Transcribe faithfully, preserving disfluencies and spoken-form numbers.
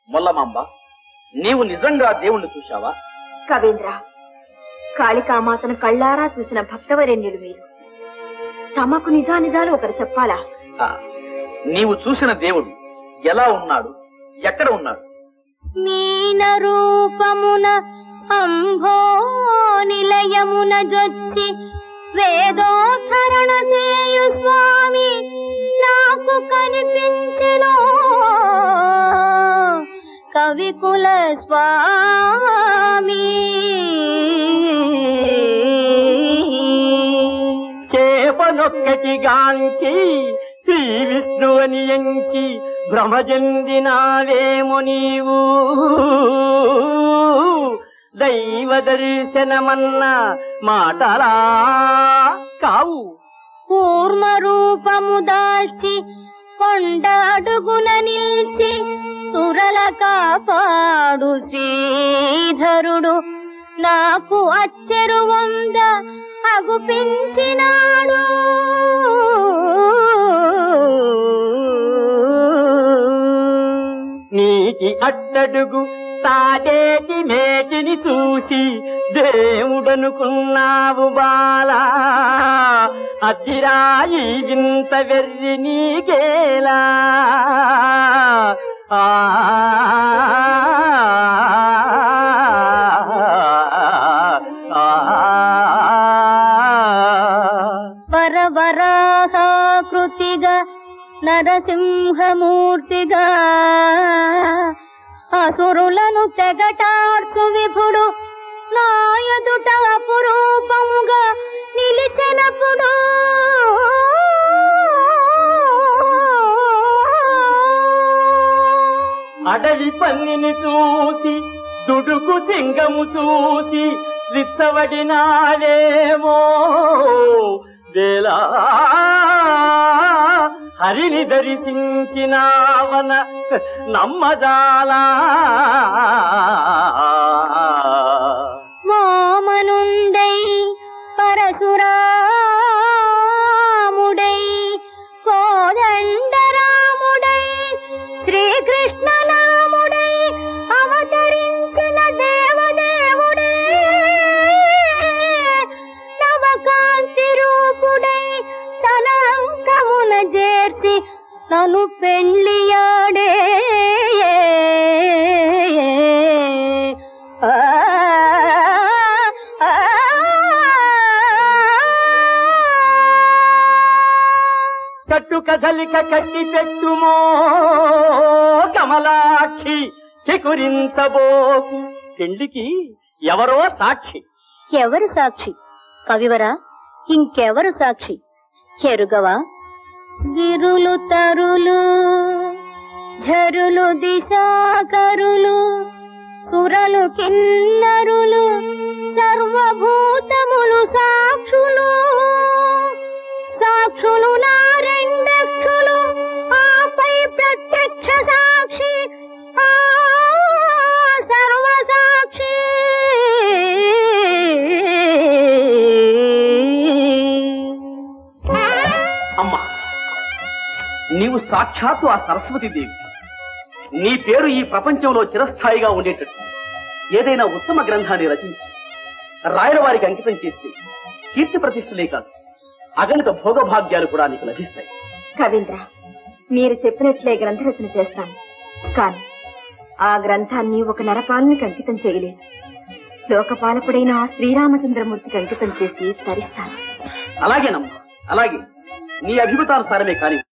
మొల్లమాంబ, నీవు నిజంగా దేవుణ్ణి చూశావా? కవీంద్ర, కాళికామాతను కళ్ళారా చూసిన భక్తవరేణ్యుడు మీరు. తమకు నిజానిజాలు ఒకరు చెప్పాలా? నీవు చూసిన దేవుడు ఎలా ఉన్నాడు, ఎక్కడ ఉన్నాడు? మీన రూపమున అంభో నిలయమున జొచ్చి వేదోద్ధరణ చేయు స్వామి నాకు కనిపించెను. కవికుల స్వామి చేపనొక్కటి గాంచి శ్రీ విష్ణువని ఎంచి భ్రమజందినావేమో నీవు. దైవ దర్శనమన్న మాటలా కావు. కూర్మ రూపము దాల్చి కొండ అడుగున నిల్చి సురల కాపాడు శ్రీధరుడు నాకు అచ్చెరు వంద అగుపించినాడు. నీటి అట్టడుగు తాటేటి మేటిని చూసి దేవుడనుకున్నావు బాలా. అతిరాయి వింత వెర్రి నీకేలా. వరవరాహాకృతిగా నరసింహమూర్తిగా అసురులను తెగటార్చు విభుడు నా ఎదుట అపురూపముగా నిలిచినప్పుడు అడవి పన్నిని చూసి దుడుకు సింగము చూసి రిచ్చవడినావేమో వేలా. హరిని దర్శించినావన నమ్మజాలా. మోమనుండై పరశురాముడై కోదండరాముడై శ్రీకృష్ణనాముడై అవతరించిన దేవదేవుడే నవకాంతి రూపుడై తన అంకమున చేర్చి నన్ను పెళ్లియాడే. కట్టు కదలిక కట్టి పెట్టుమో కమలాక్షి చికురించబోకు. పెళ్లికి ఎవరో సాక్షి. ఎవరు సాక్షి? కవివరా, ఇంకెవరు సాక్షి? చెరుగవా? గిరులు తరులు ఝరులు దిశాకరులు సురలు కిన్నరులు సర్వభూతములు సాక్షులు. సాక్షులు నా రెండక్షులు ఆపై ప్రత్యక్ష సాక్షి ఆ సర్వసాక్షి. అమ్మా, నీవు సాక్షాత్తు ఆ సరస్వతి దేవి. నీ పేరు ఈ ప్రపంచంలో చిరస్థాయిగా ఉండేటట్టు ఏదైనా ఉత్తమ గ్రంథాన్ని రచించి రాయల వారికి అంకితం చేస్తే కీర్తి ప్రతిష్టలే కాదు, అగణిత భోగభాగ్యాలు కూడా నీకు లభిస్తాయి. కవీంద్ర, మీరు చెప్పినట్లే గ్రంథరచన చేస్తాను. కాని ఆ గ్రంథాన్ని ఒక నరపాలనికి అంకితం చేయలేదు. లోకపాలకుడైన ఆ శ్రీరామచంద్రమూర్తికి అంకితం చేసి తరిస్తాను. అలాగేనమ్మా, అలాగే నీ అభిమతానుసారమే కాని